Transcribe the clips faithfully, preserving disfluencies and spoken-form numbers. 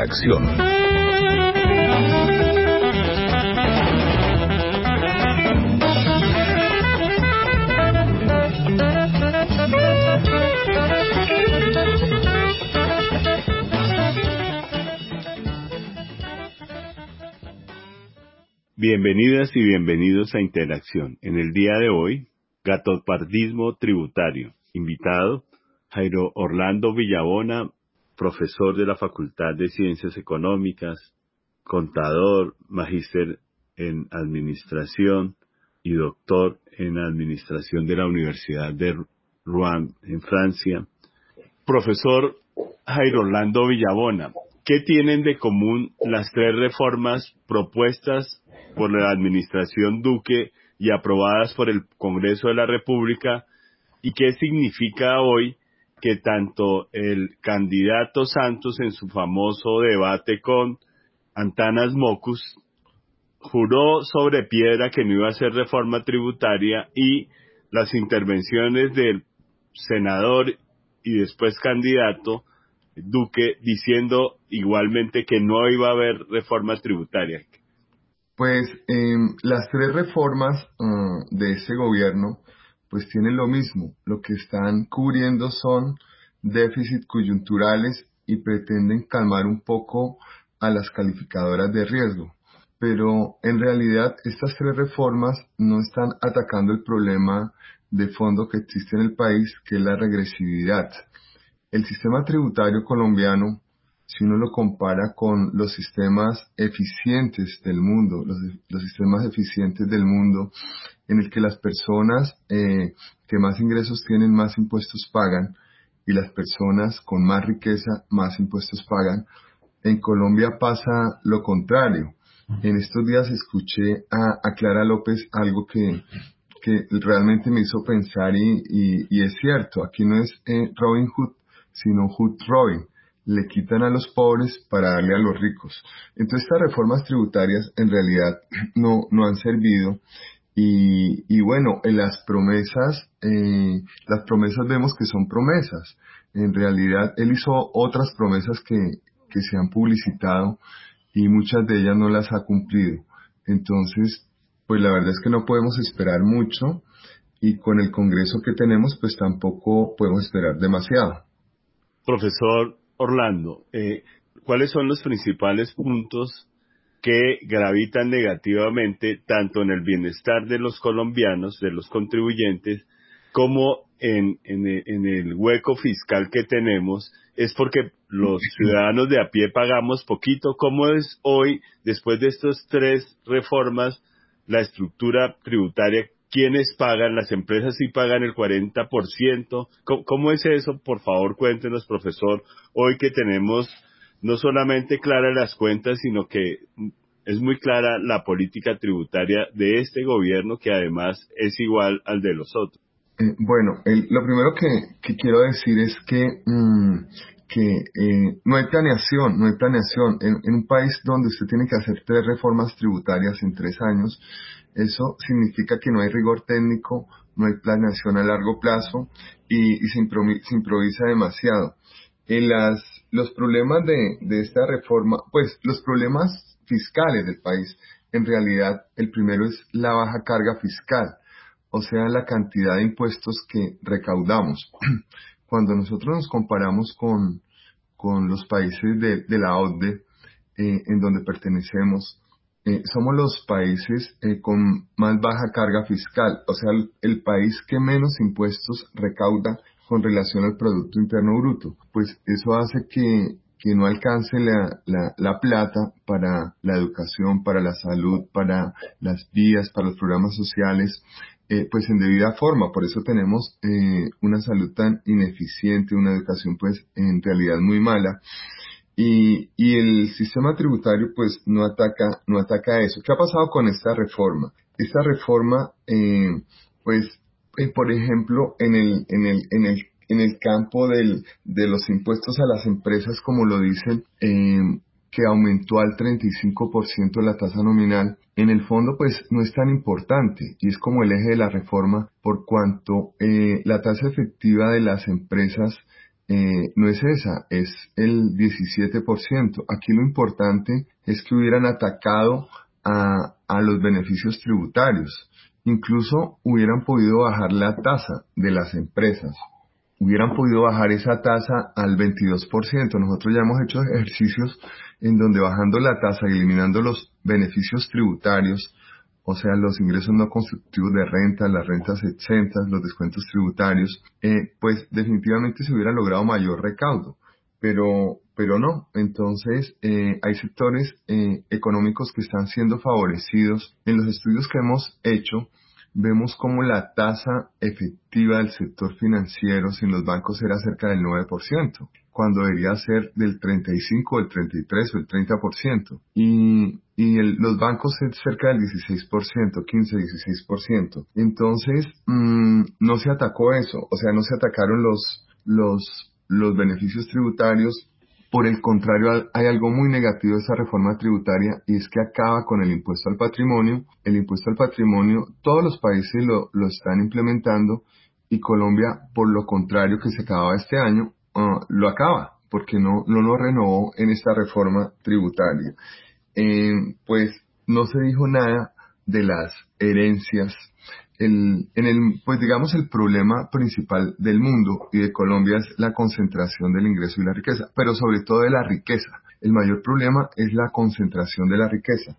Interacción. Bienvenidas y bienvenidos a Interacción. En el día de hoy, gatopardismo tributario. Invitado, Jairo Orlando Villabona, profesor de la Facultad de Ciencias Económicas, contador, magíster en Administración y doctor en Administración de la Universidad de Rouen, en Francia. Profesor Jairo Orlando Villabona, ¿qué tienen de común las tres reformas propuestas por la administración Duque y aprobadas por el Congreso de la República? ¿Y qué significa hoy que tanto el candidato Santos en su famoso debate con Antanas Mockus juró sobre piedra que no iba a hacer reforma tributaria, y las intervenciones del senador y después candidato Duque diciendo igualmente que no iba a haber reforma tributaria? Pues eh, las tres reformas uh, de ese gobierno pues tienen lo mismo. Lo que están cubriendo son déficits coyunturales y pretenden calmar un poco a las calificadoras de riesgo. Pero en realidad estas tres reformas no están atacando el problema de fondo que existe en el país, que es la regresividad. El sistema tributario colombiano, si uno lo compara con los sistemas eficientes del mundo, los, los sistemas eficientes del mundo, en el que las personas eh, que más ingresos tienen, más impuestos pagan, y las personas con más riqueza, más impuestos pagan, en Colombia pasa lo contrario. En estos días escuché a, a Clara López algo que, que realmente me hizo pensar y, y, y es cierto. Aquí no es eh, Robin Hood, sino Hood Robin. Le quitan a los pobres para darle a los ricos. Entonces estas reformas tributarias en realidad no, no han servido. Y, y bueno, en las promesas, eh, las promesas vemos que son promesas. En realidad él hizo otras promesas que, que se han publicitado y muchas de ellas no las ha cumplido. Entonces, pues la verdad es que no podemos esperar mucho, y con el Congreso que tenemos pues tampoco podemos esperar demasiado. Profesor Orlando, eh, ¿cuáles son los principales puntos que gravitan negativamente tanto en el bienestar de los colombianos, de los contribuyentes, como en, en, en el hueco fiscal que tenemos? Es porque los ciudadanos de a pie pagamos poquito. ¿Cómo es hoy, después de estas tres reformas, la estructura tributaria? ¿Quiénes pagan? ¿Las empresas sí pagan el cuarenta por ciento? ¿Cómo, cómo es eso? Por favor, cuéntenos, profesor, hoy que tenemos no solamente claras las cuentas, sino que es muy clara la política tributaria de este gobierno, que además es igual al de los otros. Eh, bueno, el, lo primero que, que quiero decir es que, mmm, que eh, no hay planeación, no hay planeación. En, en un país donde usted tiene que hacer tres reformas tributarias en tres años, eso significa que no hay rigor técnico, no hay planeación a largo plazo y, y se, improvisa, se improvisa demasiado. En las, los problemas de, de esta reforma, pues los problemas fiscales del país, en realidad el primero es la baja carga fiscal, o sea, la cantidad de impuestos que recaudamos. Cuando nosotros nos comparamos con, con los países de, de la O C D E, eh, en donde pertenecemos, eh, somos los países eh, con más baja carga fiscal, o sea, el, el país que menos impuestos recauda con relación al Producto Interno Bruto. Pues eso hace que, que no alcance la, la, la plata para la educación, para la salud, para las vías, para los programas sociales, eh, pues en debida forma. Por eso tenemos eh, una salud tan ineficiente, una educación pues en realidad muy mala. Y, y el sistema tributario pues no ataca, no ataca eso. ¿Qué ha pasado con esta reforma? Esta reforma, eh, pues, eh, por ejemplo, en el, en el, en el, en el campo del, de los impuestos a las empresas, como lo dicen, eh, que aumentó al treinta y cinco por ciento la tasa nominal, en el fondo pues no es tan importante, y es como el eje de la reforma, por cuanto eh, la tasa efectiva de las empresas Eh, no es esa, es el diecisiete por ciento. Aquí lo importante es que hubieran atacado a, a los beneficios tributarios. Incluso hubieran podido bajar la tasa de las empresas. Hubieran podido bajar esa tasa al veintidós por ciento. Nosotros ya hemos hecho ejercicios en donde bajando la tasa y eliminando los beneficios tributarios, o sea, los ingresos no constitutivos de renta, las rentas exentas, los descuentos tributarios, eh, pues definitivamente se hubiera logrado mayor recaudo. Pero, pero no. Entonces, eh, hay sectores eh, económicos que están siendo favorecidos. En los estudios que hemos hecho, vemos como la tasa efectiva del sector financiero sin los bancos era cerca del nueve por ciento, cuando debería ser del treinta y cinco, el treinta y tres o el treinta por ciento. Y, y el, los bancos es cerca del dieciséis por ciento, quince, dieciséis por ciento. Entonces, mmm, no se atacó eso, o sea, no se atacaron los, los, los beneficios tributarios. Por el contrario, hay algo muy negativo de esa reforma tributaria y es que acaba con el impuesto al patrimonio. El impuesto al patrimonio, todos los países lo, lo están implementando y Colombia, por lo contrario que se acababa este año, uh, lo acaba porque no, no lo renovó en esta reforma tributaria. Eh, pues no se dijo nada de las herencias. El, en el, pues digamos el problema principal del mundo y de Colombia es la concentración del ingreso y la riqueza, pero sobre todo de la riqueza. El mayor problema es la concentración de la riqueza.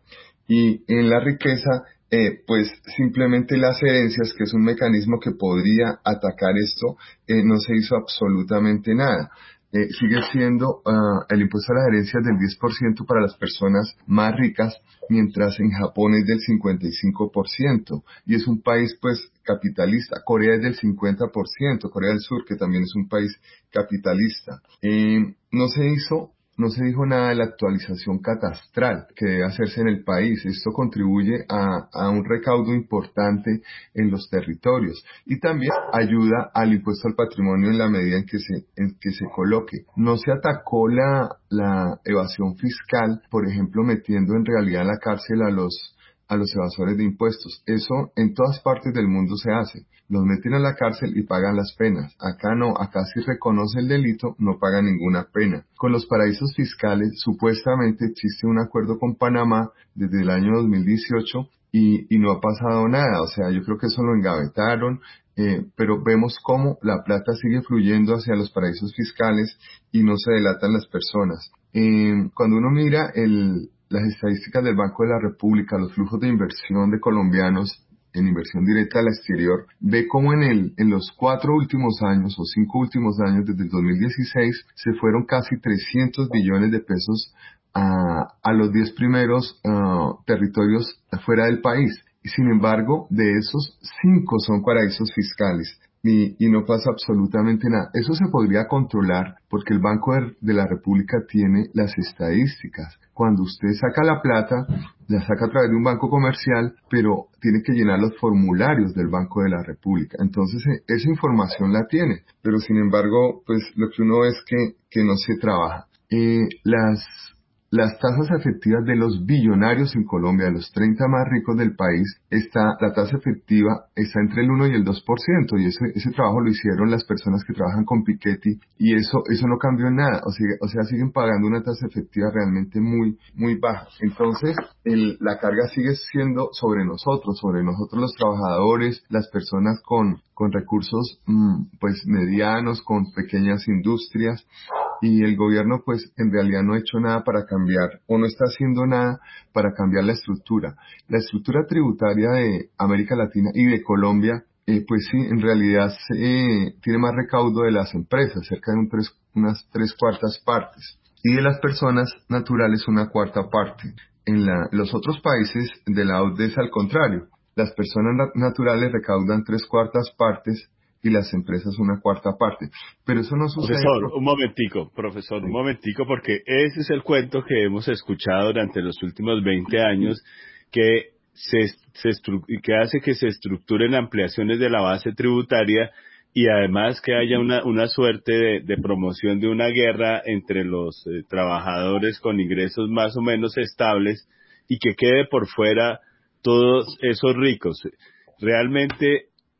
Y en la riqueza, eh, pues simplemente las herencias, que es un mecanismo que podría atacar esto, eh, no se hizo absolutamente nada. Eh, sigue siendo uh, el impuesto a las herencias del diez por ciento para las personas más ricas, mientras en Japón es del cincuenta y cinco por ciento. Y es un país, pues, capitalista. Corea es del cincuenta por ciento, Corea del Sur, que también es un país capitalista. Eh, no se hizo No se dijo nada de la actualización catastral que debe hacerse en el país. Esto contribuye a, a un recaudo importante en los territorios y también ayuda al impuesto al patrimonio en la medida en que se, en que se coloque. No se atacó la, la evasión fiscal, por ejemplo, metiendo en realidad a la cárcel a los a los evasores de impuestos. Eso en todas partes del mundo se hace. Los meten a la cárcel y pagan las penas. Acá no, acá si reconoce el delito, no paga ninguna pena. Con los paraísos fiscales, supuestamente existe un acuerdo con Panamá desde el año dos mil dieciocho y, y no ha pasado nada. O sea, yo creo que eso lo engavetaron, eh, pero vemos cómo la plata sigue fluyendo hacia los paraísos fiscales y no se delatan las personas. Eh, cuando uno mira el las estadísticas del Banco de la República, los flujos de inversión de colombianos en inversión directa al exterior, ve cómo en el, en los cuatro últimos años o cinco últimos años, desde el dos mil dieciséis, se fueron casi trescientos billones de pesos a, a los diez primeros uh, territorios fuera del país. Y sin embargo, de esos, cinco son paraísos fiscales. Y, y no pasa absolutamente nada. Eso se podría controlar porque el Banco de, de la República tiene las estadísticas. Cuando usted saca la plata, la saca a través de un banco comercial, pero tiene que llenar los formularios del Banco de la República. Entonces, eh, esa información la tiene, pero sin embargo, pues lo que uno ve es que, que no se trabaja. Eh, las Las tasas efectivas de los billonarios en Colombia, de los treinta más ricos del país, está, la tasa efectiva está entre el uno y el dos por ciento, y ese, ese trabajo lo hicieron las personas que trabajan con Piketty, y eso, eso no cambió en nada, o sea, o sea, siguen pagando una tasa efectiva realmente muy, muy baja. Entonces, el, la carga sigue siendo sobre nosotros, sobre nosotros los trabajadores, las personas con, con recursos, mmm, pues medianos, con pequeñas industrias, y el gobierno pues en realidad no ha hecho nada para cambiar o no está haciendo nada para cambiar la estructura. La estructura tributaria de América Latina y de Colombia, eh, pues sí, en realidad eh, tiene más recaudo de las empresas, cerca de un tres, unas tres cuartas partes, y de las personas naturales una cuarta parte. En la, los otros países de la O C D E es al contrario. Las personas nat- naturales recaudan tres cuartas partes y las empresas una cuarta parte. Pero eso no sucede. Profesor, un momentico, profesor, un Sí. momentico, porque ese es el cuento que hemos escuchado durante los últimos veinte años, que se, se estru- que hace que se estructuren ampliaciones de la base tributaria y además que haya una, una suerte de, de promoción de una guerra entre los eh, trabajadores con ingresos más o menos estables y que quede por fuera todos esos ricos. Realmente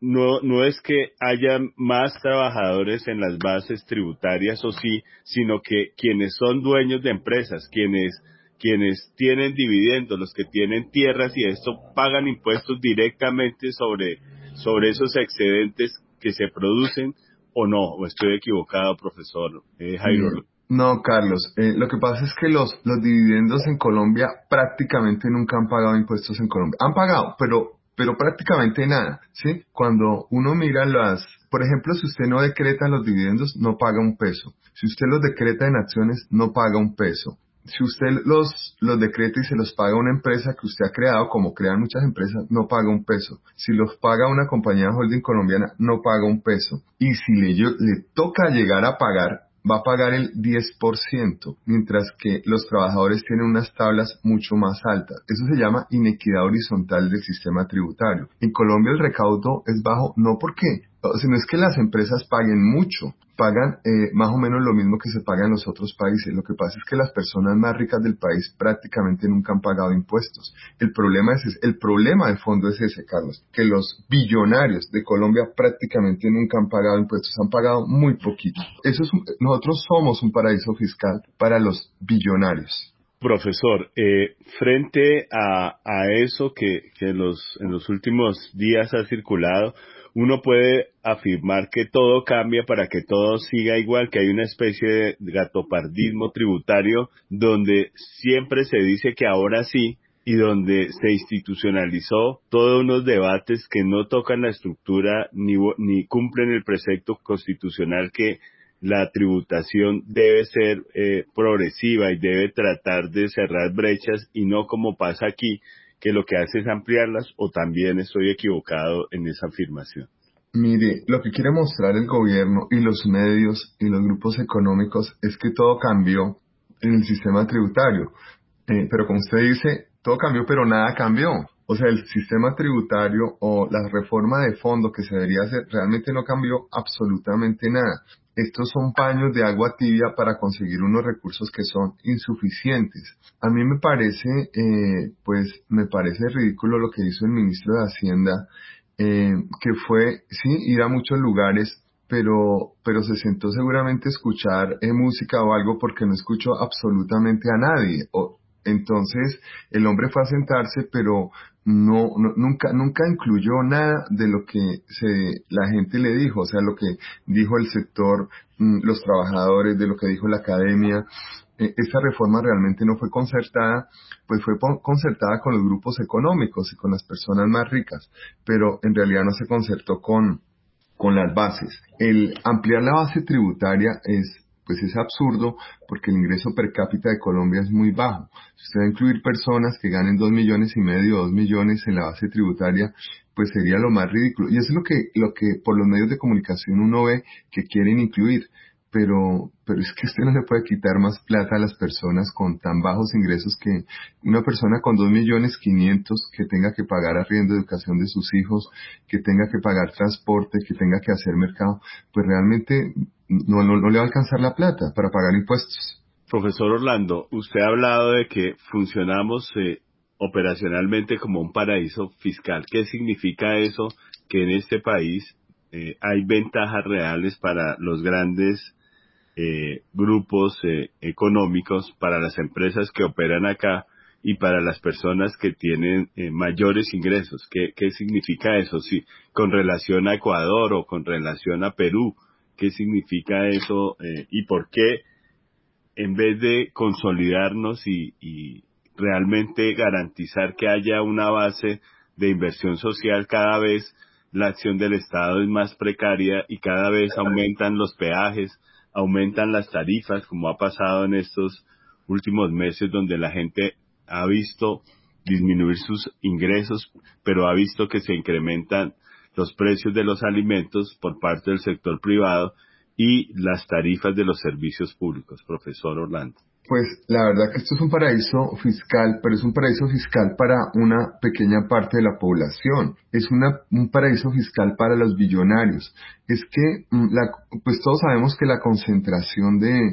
no, no es que haya más trabajadores en las bases tributarias o sí, sino que quienes son dueños de empresas, quienes, quienes tienen dividendos, los que tienen tierras y esto pagan impuestos directamente sobre, sobre esos excedentes que se producen o no, o estoy equivocado, profesor eh, Eh, Jairo. no, Carlos, eh, lo que pasa es que los, los dividendos en Colombia prácticamente nunca han pagado impuestos en Colombia. Han pagado, pero, pero prácticamente nada, ¿sí? Cuando uno mira las, por ejemplo, si usted no decreta los dividendos, no paga un peso. Si usted los decreta en acciones, no paga un peso. Si usted los, los decreta y se los paga a una empresa que usted ha creado, como crean muchas empresas, no paga un peso. Si los paga una compañía holding colombiana, no paga un peso. Y si le, yo- le toca llegar a pagar, va a pagar el diez por ciento, mientras que los trabajadores tienen unas tablas mucho más altas. Eso se llama inequidad horizontal del sistema tributario. En Colombia el recaudo es bajo, no porque, o sea, no es que las empresas paguen mucho, pagan eh, más o menos lo mismo que se paga en los otros países. Lo que pasa es que las personas más ricas del país prácticamente nunca han pagado impuestos. El problema es ese. El problema de fondo es ese, Carlos, que los billonarios de Colombia prácticamente nunca han pagado impuestos, han pagado muy poquito. Eso es un- nosotros somos un paraíso fiscal para los billonarios. Profesor, eh, frente a, a eso que, que los, en los últimos días ha circulado, uno puede afirmar que todo cambia para que todo siga igual, que hay una especie de gatopardismo tributario donde siempre se dice que ahora sí y donde se institucionalizó todos unos debates que no tocan la estructura ni, vo- ni cumplen el precepto constitucional que la tributación debe ser eh, progresiva y debe tratar de cerrar brechas y no como pasa aquí, que lo que hace es ampliarlas, o también estoy equivocado en esa afirmación. Mire, lo que quiere mostrar el gobierno y los medios y los grupos económicos es que todo cambió en el sistema tributario. Eh, pero como usted dice, todo cambió, pero nada cambió. O sea, el sistema tributario o la reforma de fondo que se debería hacer realmente no cambió absolutamente nada. Estos son paños de agua tibia para conseguir unos recursos que son insuficientes. A mí me parece, eh, pues, me parece ridículo lo que hizo el ministro de Hacienda, eh, que fue, sí, ir a muchos lugares, pero, pero se sentó seguramente a escuchar eh, música o algo porque no escuchó absolutamente a nadie. O, entonces, el hombre fue a sentarse, pero no, no- nunca, nunca incluyó nada de lo que se, la gente le dijo, o sea, lo que dijo el sector, mm, los trabajadores, de lo que dijo la academia. Eh, esa reforma realmente no fue concertada, pues fue pon- concertada con los grupos económicos y con las personas más ricas, pero en realidad no se concertó con, con las bases. El ampliar la base tributaria es, pues es absurdo porque el ingreso per cápita de Colombia es muy bajo. Si usted va a incluir personas que ganen dos millones y medio o dos millones en la base tributaria, pues sería lo más ridículo. Y eso es lo que, lo que por los medios de comunicación uno ve que quieren incluir. Pero, pero es que usted no le puede quitar más plata a las personas con tan bajos ingresos que una persona con dos millones quinientos que tenga que pagar arriendo de educación de sus hijos, que tenga que pagar transporte, que tenga que hacer mercado, pues realmente no, no, no le va a alcanzar la plata para pagar impuestos. Profesor Orlando, usted ha hablado de que funcionamos eh, operacionalmente como un paraíso fiscal. ¿Qué significa eso? Que en este país eh, hay ventajas reales para los grandes eh, grupos eh, económicos, para las empresas que operan acá y para las personas que tienen eh, mayores ingresos. ¿Qué, qué significa eso? Sí, con relación a Ecuador o con relación a Perú, ¿qué significa eso eh, y por qué en vez de consolidarnos y, y realmente garantizar que haya una base de inversión social, cada vez la acción del Estado es más precaria y cada vez aumentan los peajes, aumentan las tarifas, como ha pasado en estos últimos meses, donde la gente ha visto disminuir sus ingresos, pero ha visto que se incrementan los precios de los alimentos por parte del sector privado y las tarifas de los servicios públicos, profesor Orlando. Pues la verdad que esto es un paraíso fiscal, pero es un paraíso fiscal para una pequeña parte de la población. Es una, un paraíso fiscal para los billonarios. Es que, mm, la, pues todos sabemos que la concentración de,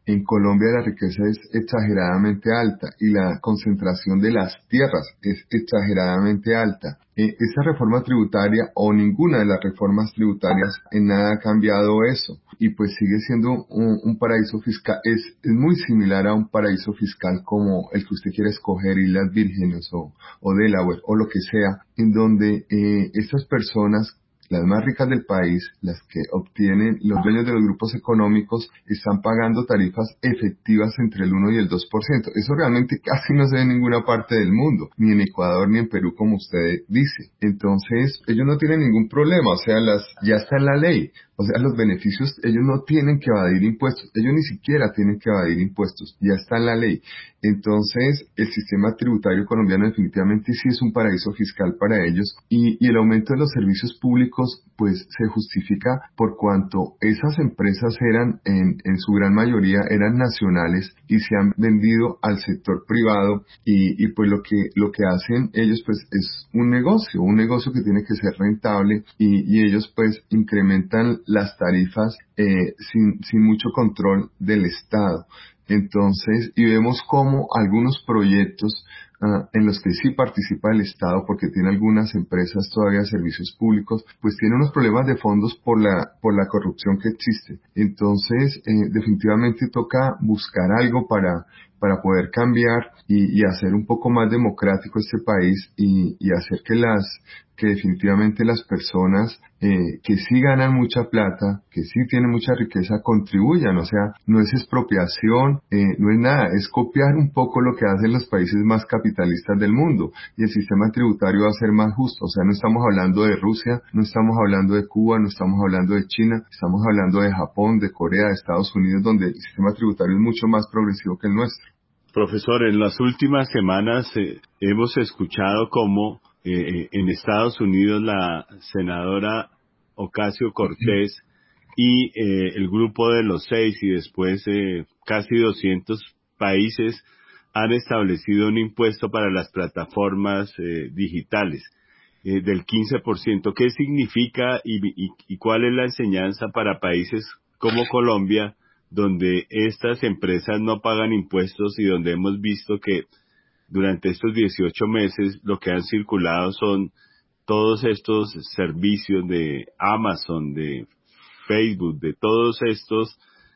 en Colombia la riqueza es exageradamente alta y la concentración de las tierras es exageradamente alta. Eh, esta reforma tributaria o ninguna de las reformas tributarias en nada ha cambiado eso y pues sigue siendo un, un paraíso fiscal, es, es muy similar a un paraíso fiscal como el que usted quiere escoger, Islas Vírgenes o, o Delaware o lo que sea, en donde eh, estas personas, las más ricas del país, las que obtienen, los dueños de los grupos económicos, están pagando tarifas efectivas entre el uno y el dos por ciento. Eso realmente casi no se ve en ninguna parte del mundo, ni en Ecuador ni en Perú, como usted dice. Entonces, ellos no tienen ningún problema, o sea, las, ya está en la ley. O sea, los beneficios, ellos no tienen que evadir impuestos, ellos ni siquiera tienen que evadir impuestos, ya está en la ley. Entonces, el sistema tributario colombiano definitivamente sí es un paraíso fiscal para ellos y, y el aumento de los servicios públicos, pues, se justifica por cuanto esas empresas eran, en, en su gran mayoría, eran nacionales y se han vendido al sector privado y, y pues lo que, lo que hacen ellos, pues, es un negocio, un negocio que tiene que ser rentable y, y ellos, pues, incrementan las tarifas eh, sin, sin mucho control del Estado. Entonces, y vemos cómo algunos proyectos uh, en los que sí participa el Estado, porque tiene algunas empresas todavía servicios públicos, pues tiene unos problemas de fondos por la, por la corrupción que existe. Entonces, eh, definitivamente toca buscar algo para, para poder cambiar y, y hacer un poco más democrático este país y, y hacer que las, que definitivamente las personas eh, que sí ganan mucha plata, que sí tienen mucha riqueza, contribuyan. O sea, no es expropiación, eh, no es nada, es copiar un poco lo que hacen los países más capitalistas del mundo y el sistema tributario va a ser más justo. O sea, no estamos hablando de Rusia, no estamos hablando de Cuba, no estamos hablando de China, estamos hablando de Japón, de Corea, de Estados Unidos, donde el sistema tributario es mucho más progresivo que el nuestro. Profesor, en las últimas semanas eh, hemos escuchado cómo eh, en Estados Unidos la senadora Ocasio-Cortez y eh, el grupo de los seis y después eh, casi doscientos países han establecido un impuesto para las plataformas eh, digitales eh, del quince por ciento. ¿Qué significa y, y, y cuál es la enseñanza para países como Colombia, donde estas empresas no pagan impuestos y donde hemos visto que durante estos dieciocho meses lo que han circulado son todos estos servicios de Amazon, de Facebook, de todos estos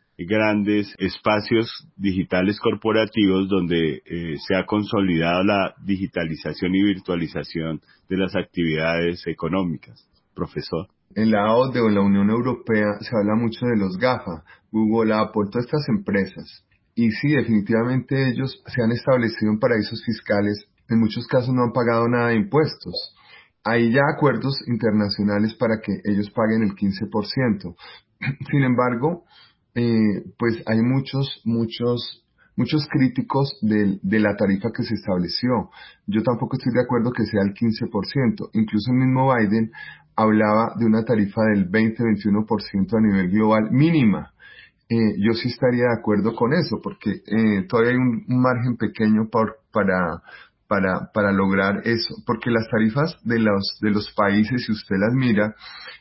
grandes espacios digitales corporativos donde eh, se ha consolidado la digitalización y virtualización de las actividades económicas? Profesor. En la O C D E o en la Unión Europea se habla mucho de los GAFA, Google, Apple, todas estas empresas. Y sí, definitivamente ellos se han establecido en paraísos fiscales, en muchos casos no han pagado nada de impuestos. Hay ya acuerdos internacionales para que ellos paguen el quince por ciento. Sin embargo, eh, pues hay muchos, muchos, muchos críticos de, de la tarifa que se estableció. Yo tampoco estoy de acuerdo que sea el quince por ciento. Incluso el mismo Biden hablaba de una tarifa del veinte a veintiuno por ciento a nivel global mínima. Eh, yo sí estaría de acuerdo con eso, porque eh, todavía hay un, un margen pequeño por, para, para, para lograr eso, porque las tarifas de los, de los países, si usted las mira,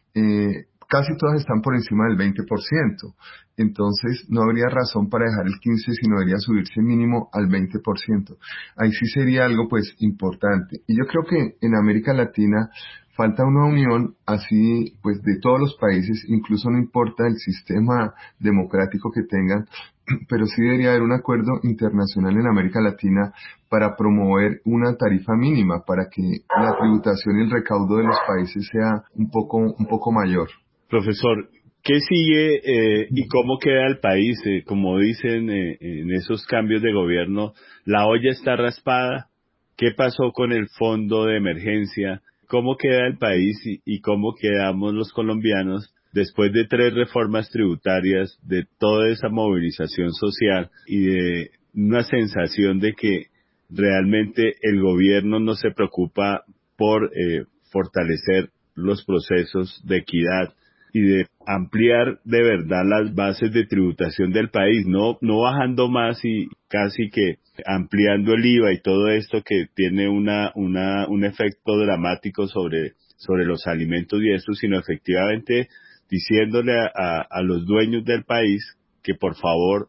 eh, casi todas están por encima del veinte por ciento. Entonces, no habría razón para dejar el quince por ciento, sino debería subirse mínimo al veinte por ciento. Ahí sí sería algo, pues, importante. Y yo creo que en América Latina falta una unión así, pues, de todos los países, incluso no importa el sistema democrático que tengan, pero sí debería haber un acuerdo internacional en América Latina para promover una tarifa mínima, para que la tributación y el recaudo de los países sea un poco, un poco mayor. Profesor, ¿qué sigue eh, y cómo queda el país? Eh, como dicen eh, en esos cambios de gobierno, la olla está raspada. ¿Qué pasó con el fondo de emergencia? ¿Cómo queda el país y, y cómo quedamos los colombianos después de tres reformas tributarias, de toda esa movilización social y de una sensación de que realmente el gobierno no se preocupa por eh, fortalecer los procesos de equidad y de ampliar de verdad las bases de tributación del país, no no bajando más y casi que ampliando el I V A y todo esto que tiene una una un efecto dramático sobre sobre los alimentos y esto, sino efectivamente diciéndole a, a, a los dueños del país que por favor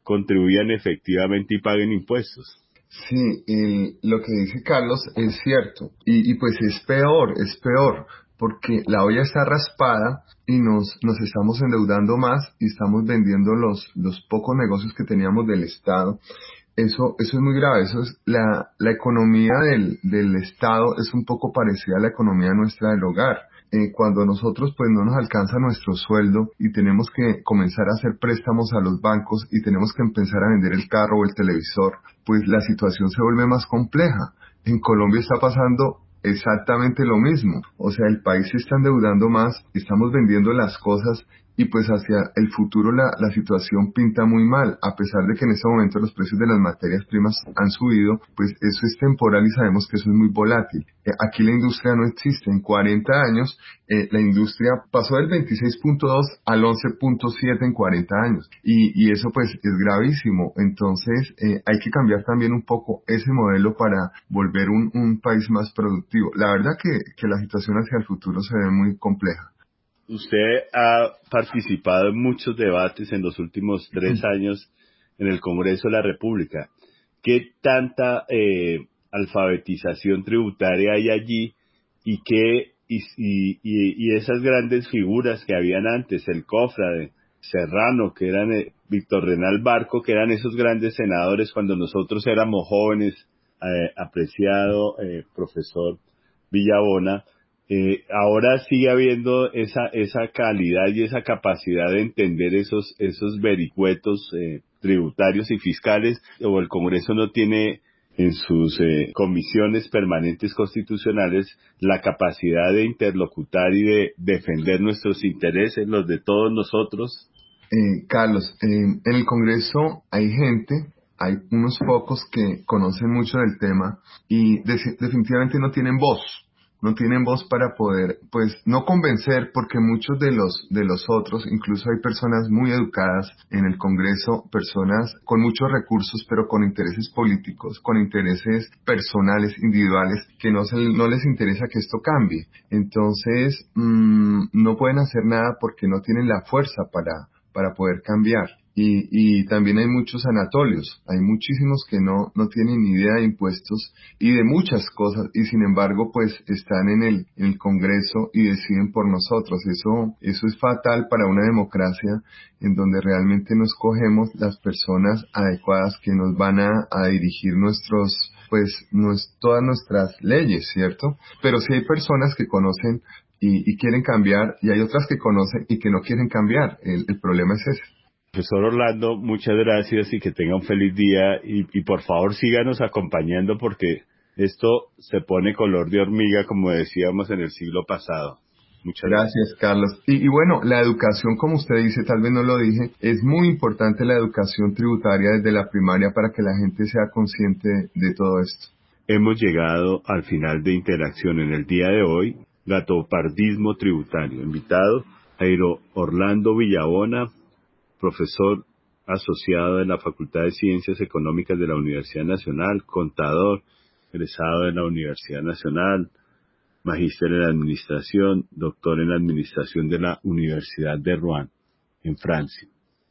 contribuyan efectivamente y paguen impuestos. Sí, el, lo que dice Carlos es cierto. Y, y pues es peor, es peor, porque la olla está raspada y nos, nos estamos endeudando más y estamos vendiendo los, los pocos negocios que teníamos del Estado. Eso, eso es muy grave. Eso es la, la economía del, del Estado es un poco parecida a la economía nuestra del hogar. Eh, cuando nosotros pues no nos alcanza nuestro sueldo y tenemos que comenzar a hacer préstamos a los bancos y tenemos que empezar a vender el carro o el televisor, pues la situación se vuelve más compleja. En Colombia está pasando exactamente lo mismo. O sea, el país se está endeudando más, estamos vendiendo las cosas y pues hacia el futuro la, la situación pinta muy mal. A pesar de que en este momento los precios de las materias primas han subido, pues eso es temporal y sabemos que eso es muy volátil. Eh, aquí la industria no existe. En cuarenta años eh, la industria pasó del veintiséis punto dos al once punto siete en cuarenta años y, y eso pues es gravísimo. Entonces eh, hay que cambiar también un poco ese modelo para volver un, un país más productivo. La verdad que, que la situación hacia el futuro se ve muy compleja. Usted ha participado en muchos debates en los últimos tres años en el Congreso de la República. ¿Qué tanta eh, alfabetización tributaria hay allí y qué y, y, y esas grandes figuras que habían antes, el Cofra de Serrano, que eran eh, Víctor Renal Barco, que eran esos grandes senadores cuando nosotros éramos jóvenes, eh, apreciado eh, profesor Villabona? Eh, ahora sigue habiendo esa esa calidad y esa capacidad de entender esos esos vericuetos eh, tributarios y fiscales, o el Congreso no tiene en sus eh, comisiones permanentes constitucionales la capacidad de interlocutar y de defender nuestros intereses, los de todos nosotros. Eh, Carlos, eh, en el Congreso hay gente, hay unos pocos que conocen mucho del tema y de- definitivamente no tienen voz. No tienen voz para poder, pues, no convencer, porque muchos de los, de los otros, incluso hay personas muy educadas en el Congreso, personas con muchos recursos, pero con intereses políticos, con intereses personales, individuales, que no se, no les interesa que esto cambie. Entonces, mmm, no pueden hacer nada porque no tienen la fuerza para, para poder cambiar. Y, y también hay muchos anatolios, hay muchísimos que no, no tienen ni idea de impuestos y de muchas cosas, y sin embargo pues están en el, en el Congreso y deciden por nosotros. Eso, eso es fatal para una democracia en donde realmente no escogemos las personas adecuadas que nos van a, a dirigir nuestros, pues, nues, todas nuestras leyes, ¿cierto? Pero sí hay personas que conocen y, y quieren cambiar, y hay otras que conocen y que no quieren cambiar. El, el problema es ese. Profesor Orlando, muchas gracias y que tenga un feliz día y, y por favor síganos acompañando porque esto se pone color de hormiga, como decíamos en el siglo pasado. Muchas gracias. Gracias, Carlos. Y, y bueno, la educación, como usted dice, tal vez no lo dije, es muy importante la educación tributaria desde la primaria para que la gente sea consciente de todo esto. Hemos llegado al final de Interacción en el día de hoy. Gatopardismo tributario. Invitado, Jairo Orlando Villabona, profesor asociado de la Facultad de Ciencias Económicas de la Universidad Nacional, contador, egresado de la Universidad Nacional, magíster en Administración, doctor en Administración de la Universidad de Rouen, en Francia.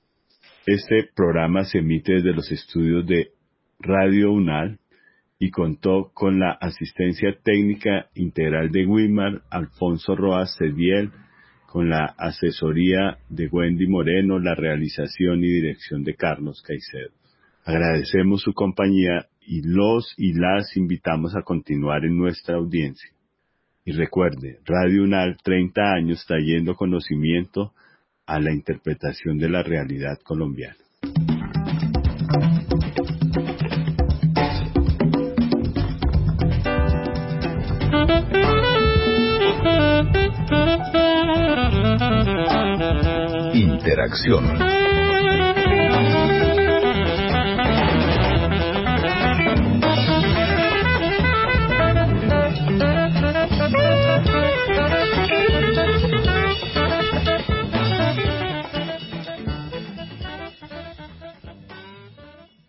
Este programa se emite desde los estudios de Radio UNAL y contó con la asistencia técnica integral de Wilmar Alfonso Roas Cediel, con la asesoría de Wendy Moreno, la realización y dirección de Carlos Caicedo. Agradecemos su compañía y los y las invitamos a continuar en nuestra audiencia. Y recuerde, Radio UNAL, treinta años trayendo conocimiento a la interpretación de la realidad colombiana. Interacción.